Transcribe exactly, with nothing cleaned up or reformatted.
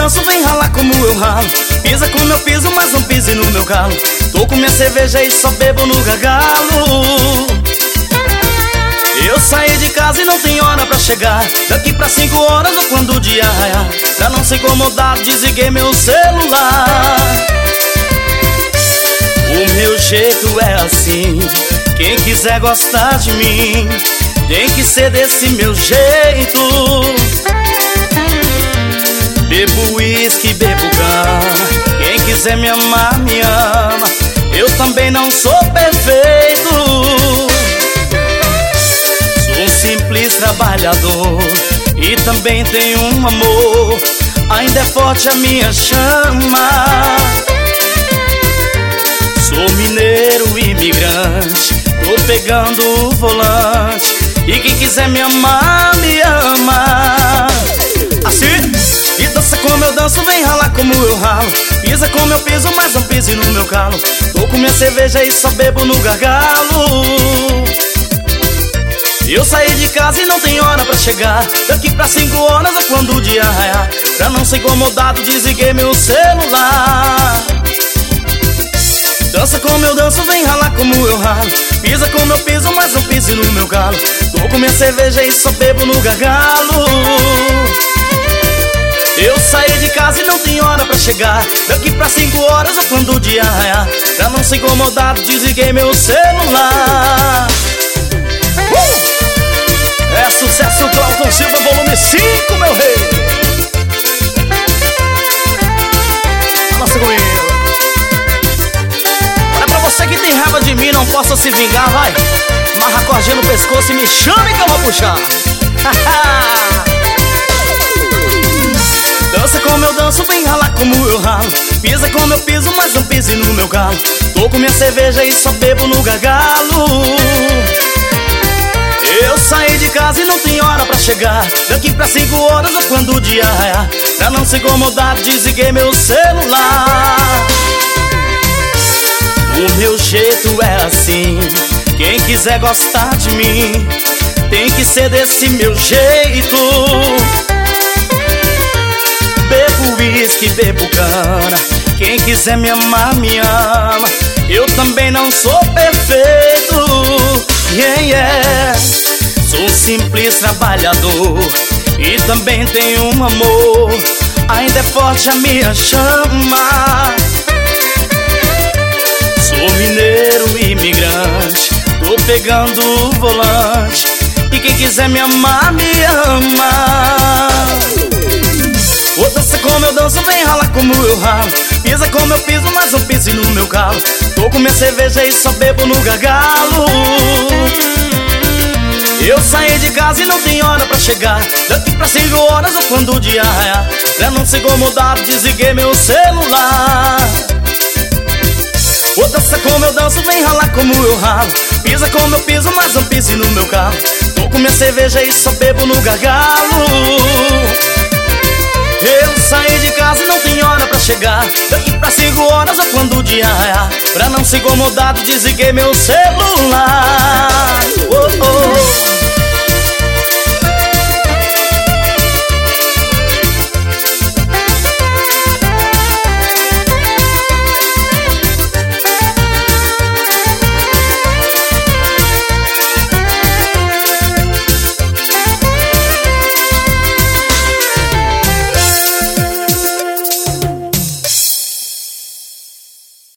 danço, vem ralar como eu ralo. Pisa como eu piso, mas não pise no meu calo. Tô com minha cerveja e só bebo no gargalo. Eu saí de casa e não tem hora pra chegar. Daqui pra cinco horas ou quando o dia raiar. Pra não ser incomodado, desliguei meu celular. O meu jeito é assim. Quem quiser gostar de mim tem que ser desse meu jeito. Bebo uísque, bebo cana. Quem quiser me amar, me ama. Eu também não sou perfeito. Sou um simples trabalhador e também tenho um amor. Ainda é forte a minha chama. Sou mineiro imigrante, tô pegando o volante. E quem quiser me amar, me ama. Assim, e dança como eu danço, vem ralar como eu ralo. Pisa como eu piso, mas não pise no meu calo. Tô com minha cerveja e só bebo no gargalo. Eu saí de casa e não tem hora pra chegar. Daqui pra cinco horas ou quando o dia raiar. Pra não ser incomodado, desliguei meu celular. Dança como eu danço, vem ralar como eu ralo. Pisa como eu piso, mas não pise no meu calo. Tô com minha cerveja e só bebo no gargalo. Eu saí de casa e não tem hora pra chegar. Daqui pra cinco horas ou quando o dia raiar. Pra não ser incomodado, desliguei meu celular. uh! É sucesso, Cláudio Silva, volume cinco, meu rei. Nossa, comigo. Você que tem raiva de mim, não possa se vingar, vai. Marra a cordinha no pescoço e me chame que eu vou puxar. Dança como eu danço, vem ralar como eu ralo. Pisa como eu piso, mas não pise no meu calo. Tô com minha cerveja e só bebo no gargalo. Eu saí de casa e não tem hora pra chegar. Daqui pra cinco horas ou quando o dia raiar. Pra não ser incomodado, desliguei meu celular. O meu jeito é assim. Quem quiser gostar de mim tem que ser desse meu jeito. Bebo uísque, bebo cana. Quem quiser me amar, me ama. Eu também não sou perfeito. Yeah, yeah. Sou um simples trabalhador e também tenho um amor. Ainda é forte a minha chama. Sou mineiro imigrante, tô pegando o volante. E quem quiser me amar, me ama. Ô, dança como eu danço, vem ralar como eu ralo. Pisa como eu piso, mas não pise no meu calo. Tô com minha cerveja e só bebo no gargalo. Eu saí de casa e não tem hora pra chegar. Daqui pra cinco horas ou quando o dia raiar. Pra não ser incomodado, desliguei meu celular. Ô, dança como eu danço, vem ralar como eu ralo. Pisa como eu piso, mas não pise no meu carro. Tô com minha cerveja e só bebo no gargalo. Eu saí de casa e não tem hora pra chegar. Daqui pra cinco horas ou quando o dia raiar. Pra não ser incomodado, desliguei meu celular.